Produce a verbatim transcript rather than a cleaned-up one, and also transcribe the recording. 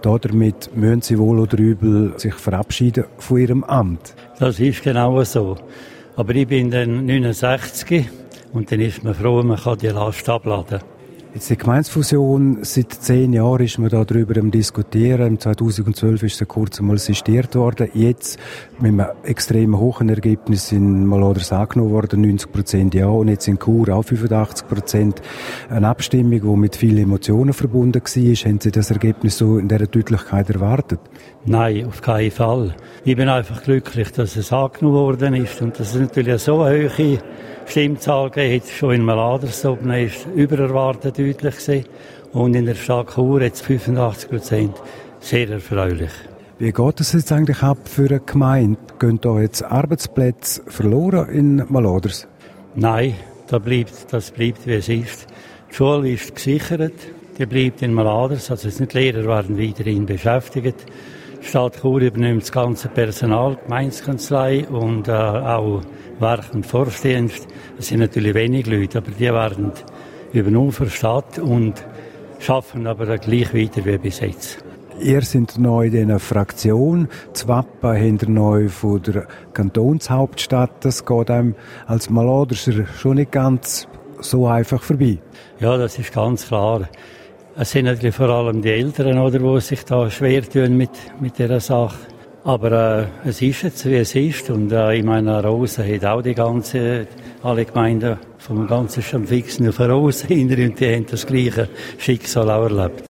Damit müssen Sie wohl oder übel sich verabschieden von Ihrem Amt. Das ist genau so. Aber ich bin dann neunundsechzig und dann ist man froh, man kann die Last abladen. Jetzt die Gemeindefusion, seit zehn Jahren ist man da darüber am Diskutieren. zweitausendzwölf ist sie kurz einmal sistiert worden. Jetzt, mit einem extrem hohen Ergebnis, in Maladers angenommen worden, neunzig Prozent ja, und jetzt in Chur auch fünfundachtzig Prozent. Eine Abstimmung, die mit vielen Emotionen verbunden war. Haben Sie das Ergebnis so in dieser Deutlichkeit erwartet? Nein, auf keinen Fall. Ich bin einfach glücklich, dass es angenommen worden ist und dass es natürlich so eine hohe Stimmzahl gegeben hat. Schon in Maladers oben ist übererwartet deutlich gewesen. Und in der Stadt Chur jetzt fünfundachtzig Prozent. Sehr erfreulich. Wie geht es jetzt eigentlich ab für eine Gemeinde? Gehen da jetzt Arbeitsplätze verloren in Maladers? Nein, das bleibt, das bleibt wie es ist. Die Schule ist gesichert, die bleibt in Maladers. Also die Lehrer werden weiterhin beschäftigt. Die Stadt Chur übernimmt das ganze Personal, die Gemeindekanzlei und äh, auch Werk- und Vorstehend. Es sind natürlich wenig Leute, aber die werden übernommen von der Stadt und arbeiten aber gleich weiter wie bis jetzt. Ihr seid neu in dieser Fraktion. Das Wappen habt ihr neu von der Kantonshauptstadt. Das geht einem als Maladerser schon nicht ganz so einfach vorbei. Ja, das ist ganz klar. Es sind natürlich vor allem die Eltern, oder, die sich da schwer tun mit, mit dieser Sache. Aber äh, es ist jetzt, wie es ist. Und äh, ich meine, Rosen hat auch die ganze, alle Gemeinden vom ganzen Stammfixen auf Rosen hinter und die haben das gleiche Schicksal auch erlebt.